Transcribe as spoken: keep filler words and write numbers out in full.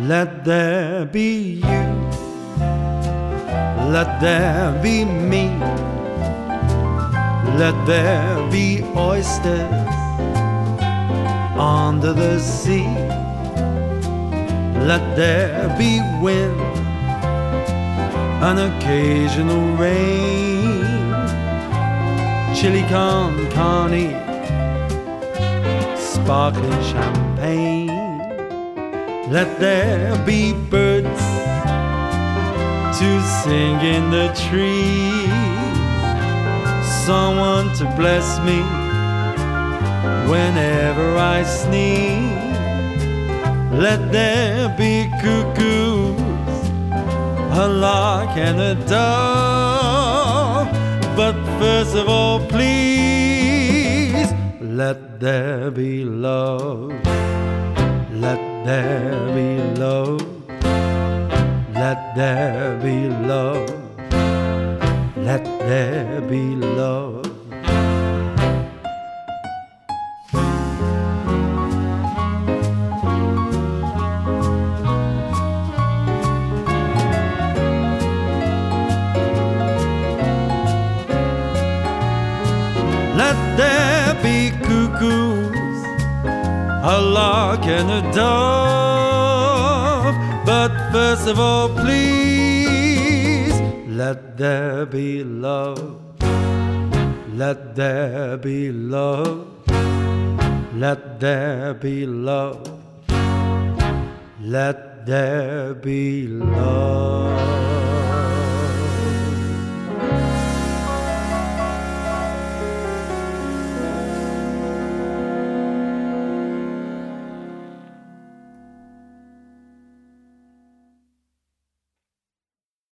Let there be you, let there be me, let there be oysters under the sea. Let there be wind, an occasional rain, chili con carne, sparkling champagne. Let there be birds to sing in the trees, someone to bless me whenever I sneeze. Let there be cuckoos, a lark and a dove, but first of all, please, let there be love. Let there be love. Let there be love. Let there be love. Let there be cuckoos, a lark and a dove, but first of all, please, let there be love. Let there be love. Let there be love. Let there be love.